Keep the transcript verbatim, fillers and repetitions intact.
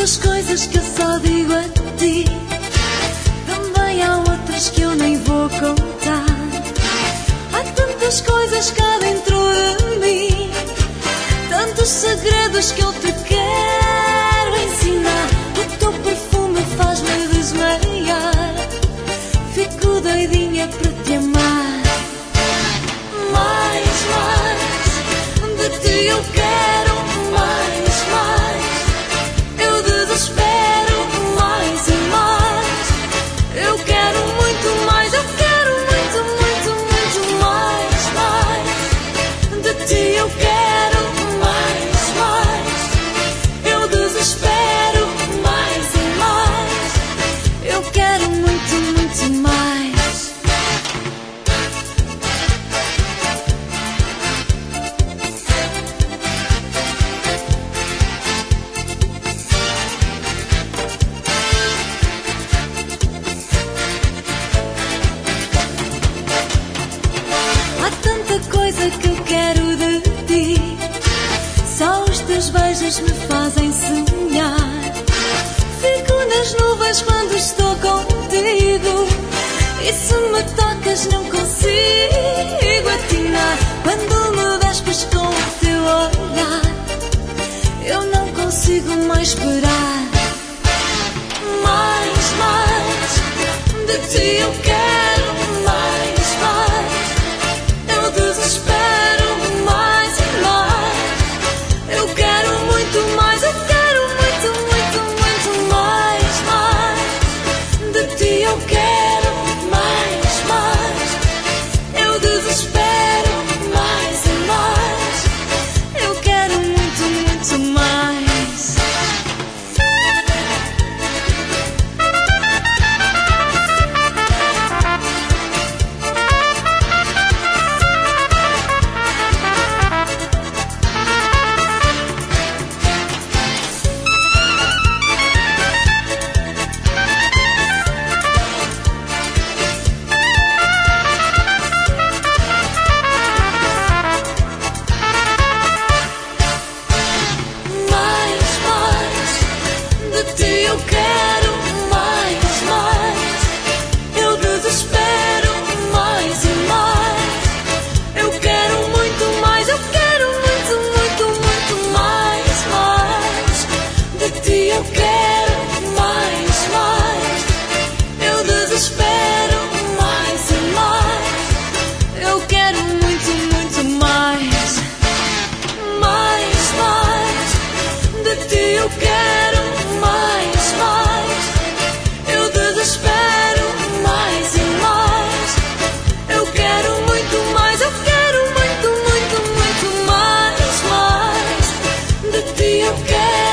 tantas coisas que eu só digo a ti. Também há outras que eu nem vou contar. Há tantas coisas cá dentro de mim, tantos segredos que eu te quero ensinar. O teu perfume faz-me desmaiar, fico doidinha para te amar. Mais, mais, de ti eu quero mais, mais. Eu desespero mais e mais. Eu quero muito mais, eu quero muito, muito, muito mais, mais. De ti eu quero mais, mais. Eu desespero mais e mais. Eu quero muito, muito mais. Há tanta coisa que eu quero de ti, só os teus beijos me fazem sonhar. Fico nas nuvens quando estou contigo, e se me tocas não consigo atinar. Quando me despes com o teu olhar, eu não consigo mais esperar. Mais, mais, de ti eu quero mais, mais. Eu desespero mais e mais. Eu quero muito mais, eu quero muito, muito, muito mais, mais. De ti eu quero mais, mais. Eu desespero mais e mais. Eu quero muito, muito mais. De ti eu quero mais, mais. Eu desespero mais e mais. Eu quero muito mais, eu quero muito, muito, muito mais, mais. De ti eu quero mais, mais. Eu desespero mais e mais. Eu quero muito, muito mais. Mais, mais. De ti eu quero mais, mais. Eu desespero mais e mais. Eu quero muito mais, eu quero muito, muito, muito mais, mais. De ti eu quero